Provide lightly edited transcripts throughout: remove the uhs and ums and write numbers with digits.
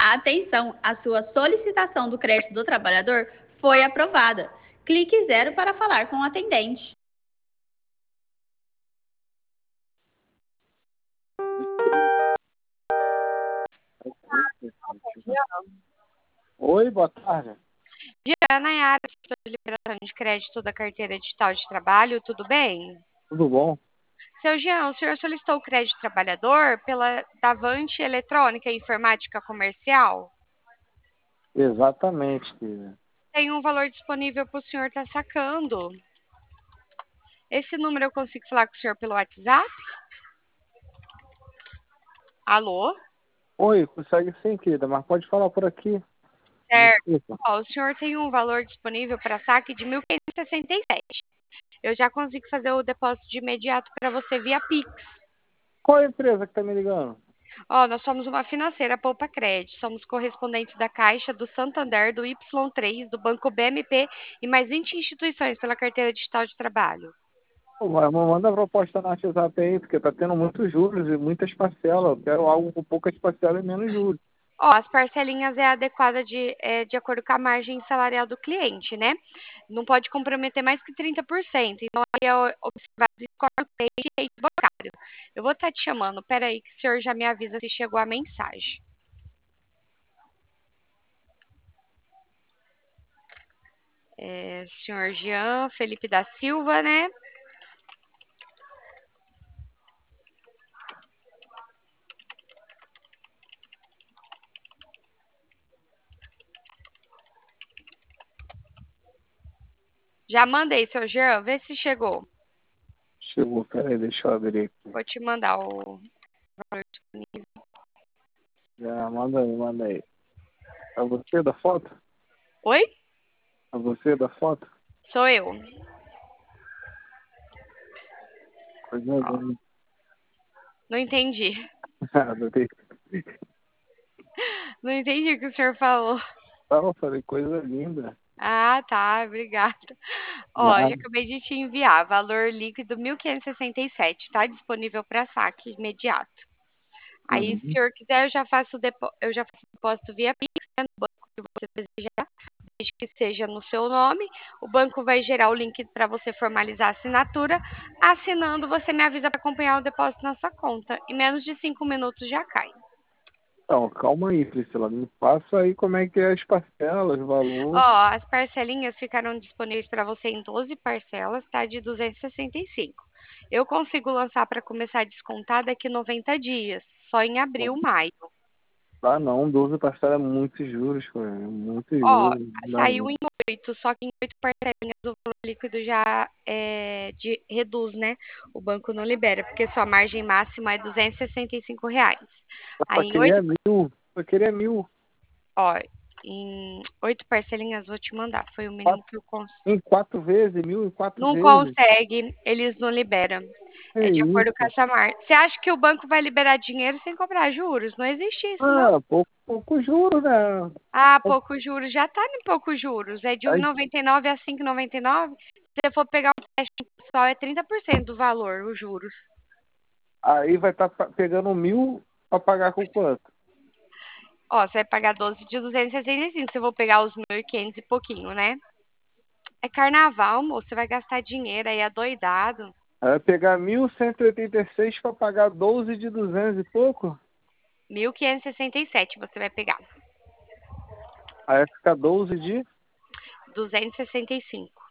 Atenção, a sua solicitação do crédito do trabalhador foi aprovada. Clique 0 para falar com o atendente. Oi, boa tarde. Dia, Nayara, setor de liberação de crédito da carteira digital de trabalho, tudo bem? Tudo bom? Seu Jean, o senhor solicitou o crédito trabalhador pela Davante Eletrônica e Informática Comercial? Exatamente, querida. Tem um valor disponível para o senhor estar sacando. Esse número eu consigo falar com o senhor pelo WhatsApp? Alô? Oi, consegue sim, querida, mas pode falar por aqui. Certo. Desculpa. Ó, o senhor tem um valor disponível para saque de 1.567. Eu já consigo fazer o depósito de imediato para você via Pix. Qual é a empresa que tá me ligando? Ó, nós somos uma financeira Poupa Crédito, somos correspondentes da Caixa, do Santander, do Y3, do Banco BMP e mais 20 instituições pela carteira digital de trabalho. Pô, mas manda a proposta na WhatsApp aí, porque tá tendo muitos juros e muitas parcelas. Eu quero algo com poucas parcelas e menos juros. Ó, as parcelinhas é adequada de acordo com a margem salarial do cliente, né? Não pode comprometer mais que 30%. Então, aí é observado o score do cliente e rate bancário. Eu vou estar te chamando. Peraí, que o senhor já me avisa se chegou a mensagem. Senhor Jean Felipe da Silva, né? Já mandei, seu Jean, vê se chegou. Chegou, peraí, deixa eu abrir aqui. Vou te mandar o valor disponível. Já, manda aí, manda aí. É você da foto? Oi? É você da foto? Sou eu. Coisa Ó, linda. não entendi. Adorei. Não entendi o que o senhor falou. Eu falei, coisa linda. Ah, tá, obrigada. Ó, já Nada. acabei de te enviar. Valor líquido 1.567. Está disponível para saque imediato. Aí, se o Uhum. senhor quiser, eu já faço o depósito via Pix, né, no banco que você desejar, desde que seja no seu nome. O banco vai gerar o link para você formalizar a assinatura. Assinando, você me avisa para acompanhar o depósito na sua conta. Em menos de 5 minutos já cai. Então, calma aí, Priscila. Me passa aí como é que é as parcelas, o Ó, valor. as parcelinhas ficaram disponíveis para você em 12 parcelas, tá? De 265. Eu consigo lançar para começar a descontar daqui 90 dias, só em abril, maio. Ah, não, 12 parcelas é muitos juros, cara. Muitos Ó, juros. Não dá saiu não. em 8, só que em 8 parcelinhas o valor líquido já reduz, né? O banco não libera, porque sua margem máxima é R$ 265. Pra Aí em querer 8, é mil. Pra querer é mil. ó, em 8 parcelinhas vou te mandar, foi o mínimo Quatro, que eu consigo. em 4 vezes, mil em quatro Não vezes. consegue, eles não liberam. É É de acordo com isso. essa margem. Você acha que o banco vai liberar dinheiro sem cobrar juros? Não existe isso, não. Ah, pouco juro, né? Ah, poucos juros. Já tá em poucos juros. É de Aí, 1,99 a 5,99. Se você for pegar um empréstimo pessoal, é 30% do valor, os juros. aí vai estar pegando mil pra pagar com quanto? Ó, você vai pagar 12 de 265. Se eu vou pegar os 1.500 e pouquinho, né? É carnaval, moço. Você vai gastar dinheiro aí, adoidado. Aí vai pegar 1.186 pra pagar 12 de 200 e pouco? 1.567 você vai pegar. Aí vai ficar 12 de... 265.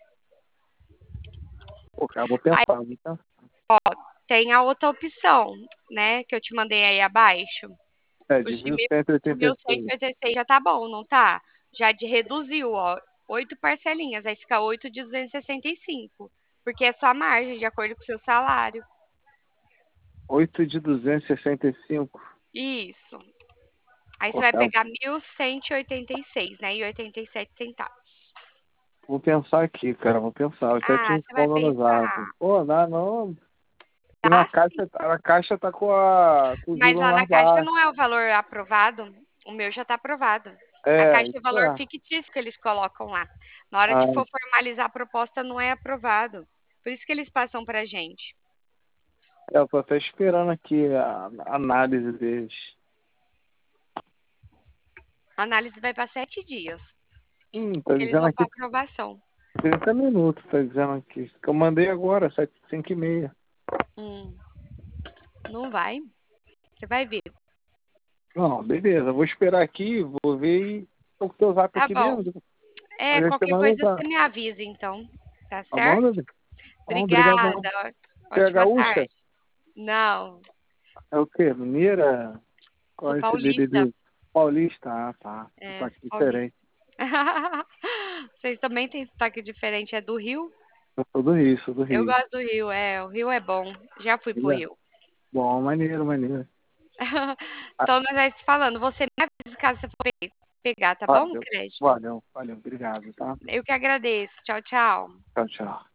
Pô, cara, vou pensar, vou pensar. Tem a outra opção, né, que eu te mandei aí abaixo. É, Os de de mil mil, cento e de oitenta mil e cento seis e oitenta e seis já tá bom, não tá? Já reduziu, ó, 8 parcelinhas, aí fica 8 de 265. Porque é só margem, de acordo com o seu salário. 8 de 265. Isso. Aí você Pô, vai cara, pegar 1.186, né, e 87 centavos. vou pensar aqui, cara, vou pensar. Eu até te Ah, você vai respondo no pensar. zap. Pô, não, não. E Tá sim. a caixa tá com o Mas juro lá mais na Caixa baixo. não é o valor aprovado. O meu já está aprovado. A É, Caixa é o isso valor é. fictício que eles colocam lá. Na hora de Ah, for formalizar a proposta, não é aprovado. Por isso que eles passam para a gente. eu tô até esperando aqui a análise deles. A análise vai para 7 dias. Tá Eles dizendo vão aqui para aprovação. 30 minutos, tá dizendo aqui. Que eu mandei agora, 5h30. Não vai. Você vai ver. Não, beleza. Vou esperar aqui, vou ver e tô com o teu zap Tá aqui bom. mesmo. A gente Qualquer manda, coisa tá? você me avisa, então. Tá Tá bom, certo? Davi? Bom, obrigadão. Obrigada. Você é Ótima gaúcha? tarde. Não, É o quê? Mineira? Qual sou é esse paulista. DDD? Paulista? Ah, tá. Tá aqui Paulista. diferente. Vocês também têm sotaque diferente, é do Rio? Eu sou do Rio, sou do Eu Rio. gosto do Rio, o Rio é bom. Já fui pro Beleza? Rio. Bom, maneiro, maneiro. Ah, Então, nós vamos se falando. Você me avisa caso você for pegar, tá bom? valeu, Crédito. valeu, valeu. Obrigado, tá? Eu que agradeço. Tchau, tchau. Tchau, tchau.